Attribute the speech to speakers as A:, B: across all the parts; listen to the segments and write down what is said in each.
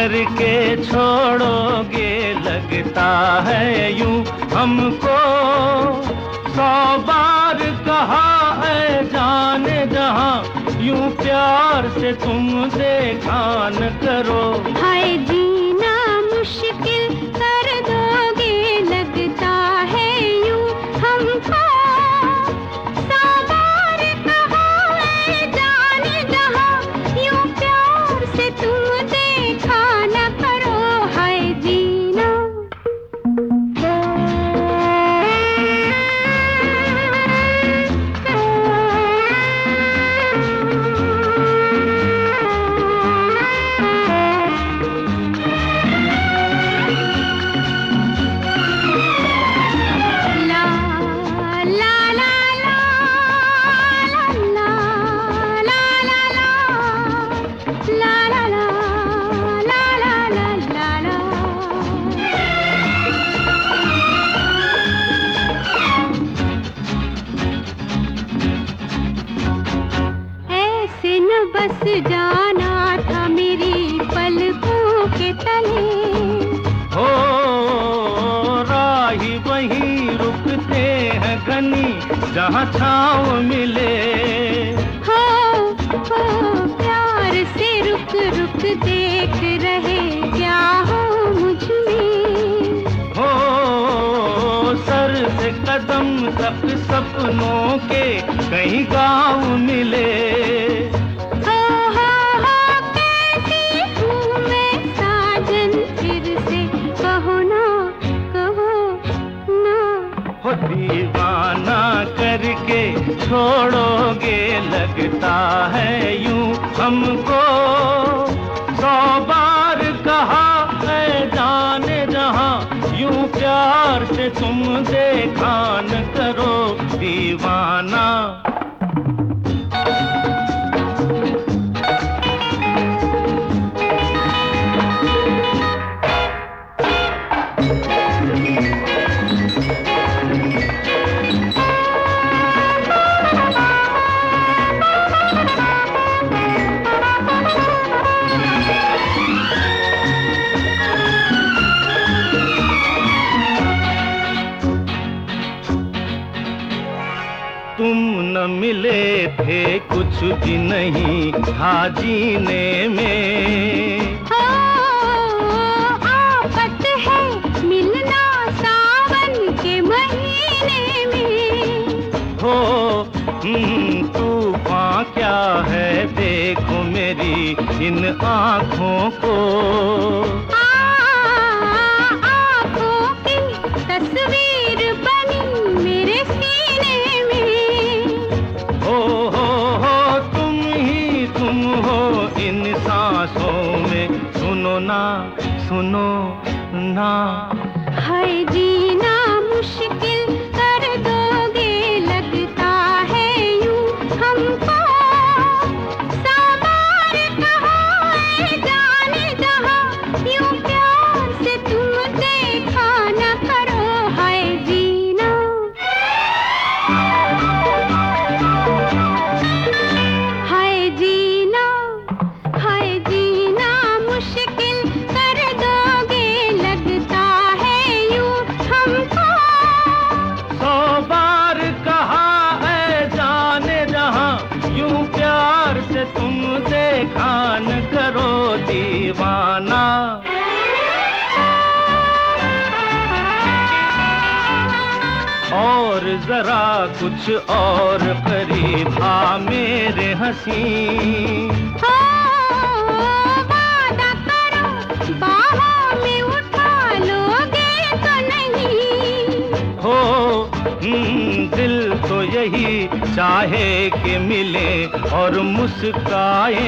A: करके छोड़ोगे लगता है यूं हमको। 100 बार कहा है जाने जहां, यूं प्यार से तुम देखा न करो।
B: हाय जीना मुश्किल कर दोगे लगता है यूं हमको। 100 बार कहा है जाने जहां, यूं प्यार से तुम देखा न करो। हाय जीना बस जाना था मेरी पलकों के तले।
A: हो राही वहीं रुकते हैं घनी जहाँ छाँव मिले।
B: हो प्यार से रुक रुक देख रहे क्या हो मुझ में।
A: हो सर से कदम तक सपनों के कहीं गाँव मिले। दीवाना करके छोड़ोगे लगता है यूं हमको। 100 बार कहा है जाने जहां, यूं प्यार से तुम देखा न करो दीवाना। तुम न मिले थे कुछ भी नहीं था जीने में।
B: आफत है मिलना सावन के महीने में।
A: हो तूफान क्या है देखो मेरी इन आँखों को।
B: आँखों की तस्वीर बनी मेरे सीने में।
A: हो तुम हो इन सांसों में, सुनो ना सुनो ना।
B: हाय जीना मुश्किल कर दोगे लगता है यूं हमको। 100 बार कहा है जाने जहां, यूं प्यार से तुम देखा न करो। हाय जीना हाय जीना हाय जीना मुश्किल कर दोगे लगता है यूं हमको।
A: 100 बार कहा है जाने जहां, यूं प्यार से तुम देखा न करो दीवाना। और जरा कुछ और करीब आ मेरे हंसी।
B: वादा करो बाहों में उठा लोगे तो नहीं।
A: हो दिल तो यही चाहे कि मिले और मुस्काए।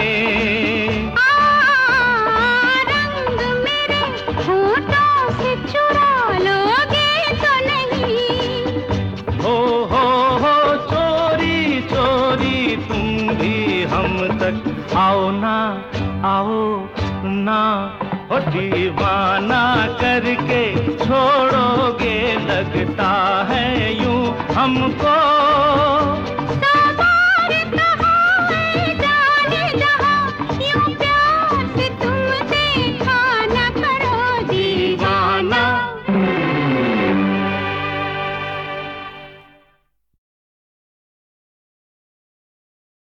B: रंग मेरे होठों से चुरा लोगे तो नहीं।
A: हो चोरी चोरी तुम भी हम तक आओ ना आओ ना। हो दीवाना करके छोड़ोगे लगता है यूं हमको।